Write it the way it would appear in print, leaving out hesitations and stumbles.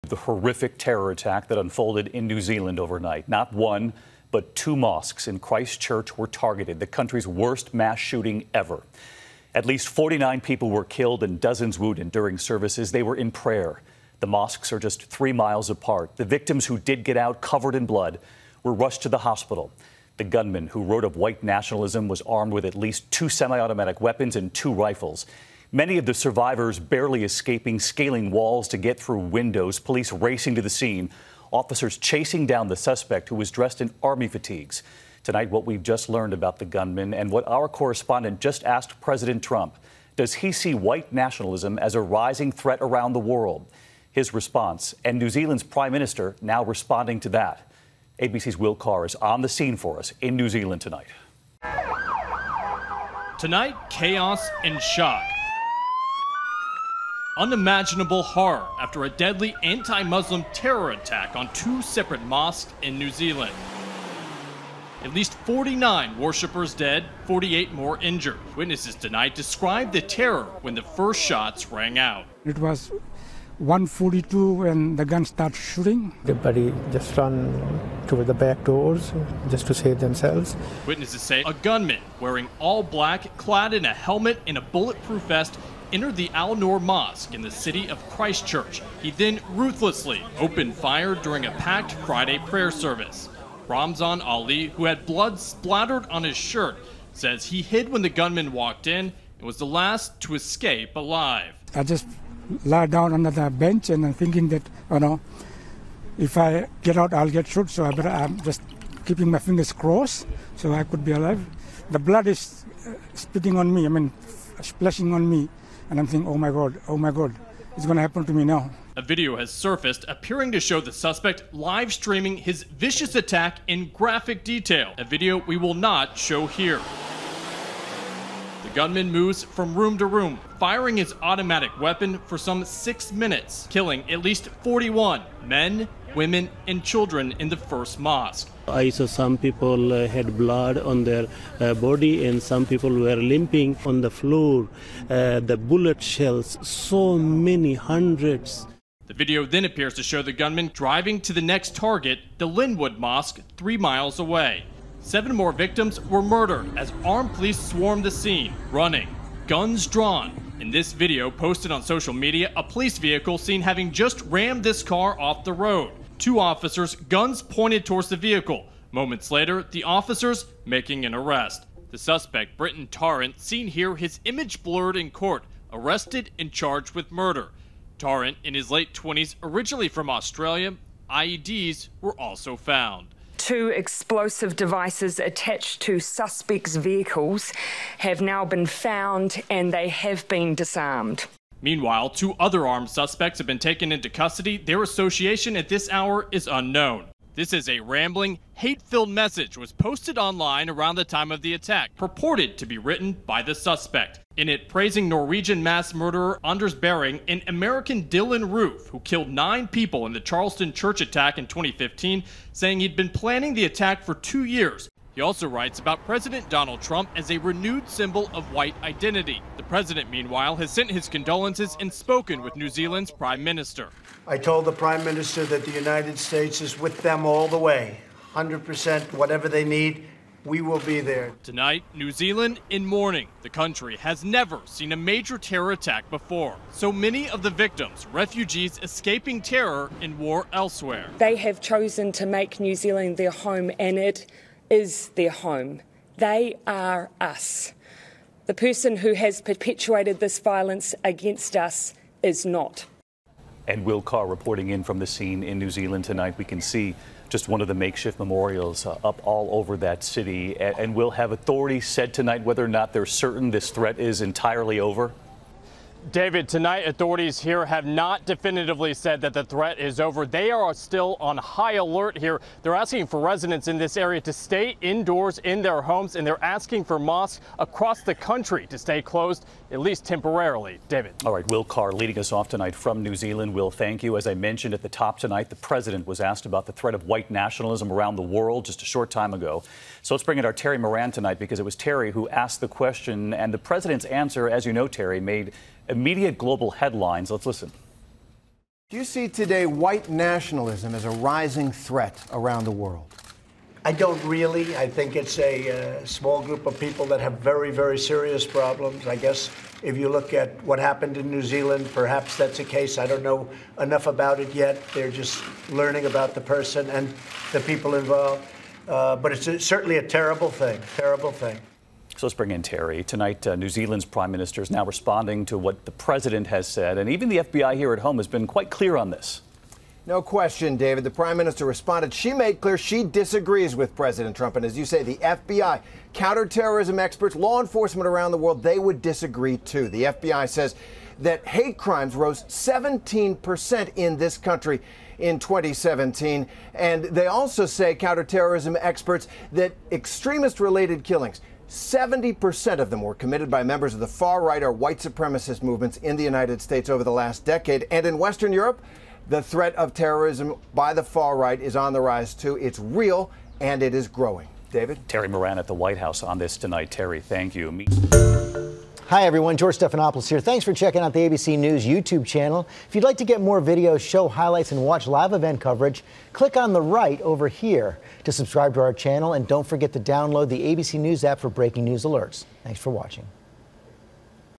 The horrific terror attack that unfolded in New Zealand overnight. Not one, but two mosques in Christchurch were targeted, the country's worst mass shooting ever. At least 49 people were killed and dozens wounded during services. They were in prayer. The mosques are just 3 miles apart. The victims who did get out covered in blood were rushed to the hospital. The gunman who wrote of white nationalism was armed with at least 2 semi-automatic weapons and 2 rifles. Many of the survivors barely escaping, scaling walls to get through windows, police racing to the scene, officers chasing down the suspect who was dressed in army fatigues. Tonight, what we've just learned about the gunman and what our correspondent just asked President Trump. Does he see white nationalism as a rising threat around the world? His response, and New Zealand's Prime Minister now responding to that. ABC's Will Carr is on the scene for us in New Zealand tonight. Tonight, chaos and shock. Unimaginable horror after a deadly anti-Muslim terror attack on 2 separate mosques in New Zealand. At least 49 worshippers dead, 48 more injured. Witnesses tonight described the terror when the first shots rang out. It was 1:42 when the gun started shooting. Everybody just ran to the back doors just to save themselves. Witnesses say a gunman wearing all black, clad in a helmet and a bulletproof vest, entered the Al Noor Mosque in the city of Christchurch. He then ruthlessly opened fire during a packed Friday prayer service. Ramzan Ali, who had blood splattered on his shirt, says he hid when the gunman walked in and was the last to escape alive. I just lie down under the bench and I'm thinking that, if I get out, I'll get shot. So I'm just keeping my fingers crossed so I could be alive. The blood is spitting on me, splashing on me. And I'm thinking, oh my God, it's going to happen to me now. A video has surfaced appearing to show the suspect live streaming his vicious attack in graphic detail, a video we will not show here. The gunman moves from room to room, firing his automatic weapon for some 6 minutes, killing at least 41 men, women, and children in the first mosque. I saw some people had blood on their body and some people were limping on the floor. The bullet shells, so many, hundreds. The video then appears to show the gunman driving to the next target, the Linwood Mosque, 3 miles away. 7 more victims were murdered as armed police swarmed the scene, running, guns drawn. In this video posted on social media, a police vehicle seen having just rammed this car off the road. 2 officers, guns pointed towards the vehicle. Moments later, the officers making an arrest. The suspect, Britton Tarrant, seen here, his image blurred in court, arrested and charged with murder. Tarrant, in his late 20s, originally from Australia, IEDs were also found. 2 explosive devices attached to suspects' vehicles have now been found and they have been disarmed. Meanwhile, 2 other armed suspects have been taken into custody. Their association at this hour is unknown. This is a rambling, hate-filled message was posted online around the time of the attack, purported to be written by the suspect. In it, praising Norwegian mass murderer Anders Behring and American Dylan Roof, who killed 9 people in the Charleston church attack in 2015, saying he'd been planning the attack for 2 years. He also writes about President Donald Trump as a renewed symbol of white identity. The president, meanwhile, has sent his condolences and spoken with New Zealand's Prime Minister. I told the Prime Minister that the United States is with them all the way. 100%, whatever they need, we will be there. Tonight, New Zealand in mourning. The country has never seen a major terror attack before. So many of the victims, refugees escaping terror in war elsewhere. They have chosen to make New Zealand their home, and it is their home. They are us. The person who has perpetuated this violence against us is not. And Will Carr reporting in from the scene in New Zealand tonight. We can see just one of the makeshift memorials up all over that city. And will have authorities said tonight whether or not they're certain this threat is entirely over? David, tonight authorities here have not definitively said that the threat is over. They are still on high alert here. They're asking for residents in this area to stay indoors in their homes, and they're asking for mosques across the country to stay closed, at least temporarily. David. All right, Will Carr leading us off tonight from New Zealand. Will, thank you. As I mentioned at the top tonight, the president was asked about the threat of white nationalism around the world just a short time ago. So let's bring in our Terry Moran tonight, because it was Terry who asked the question, and the president's answer, as you know, Terry, made immediate global headlines. Let's listen. Do you see today white nationalism as a rising threat around the world? I don't really. I think it's a small group of people that have very, very serious problems. I guess if you look at what happened in New Zealand, perhaps that's a case. I don't know enough about it yet. They're just learning about the person and the people involved. But it's certainly a terrible thing, terrible thing. So let's bring in Terry. Tonight, New Zealand's prime minister is now responding to what the president has said, and even the FBI here at home has been quite clear on this. No question, David. The prime minister responded. She made clear she disagrees with President Trump. And as you say, the FBI, counterterrorism experts, law enforcement around the world, they would disagree too. The FBI says that hate crimes rose 17% in this country in 2017. And they also say, counterterrorism experts, that extremist-related killings, 70% of them were committed by members of the far-right or white supremacist movements in the United States over the last decade. And in Western Europe, the threat of terrorism by the far right is on the rise, too. It's real, and it is growing. David? Terry Moran at the White House on this tonight. Terry, thank you. Hi, everyone. George Stephanopoulos here. Thanks for checking out the ABC News YouTube channel. If you'd like to get more videos, show highlights, and watch live event coverage, click on the right over here to subscribe to our channel. And don't forget to download the ABC News app for breaking news alerts. Thanks for watching.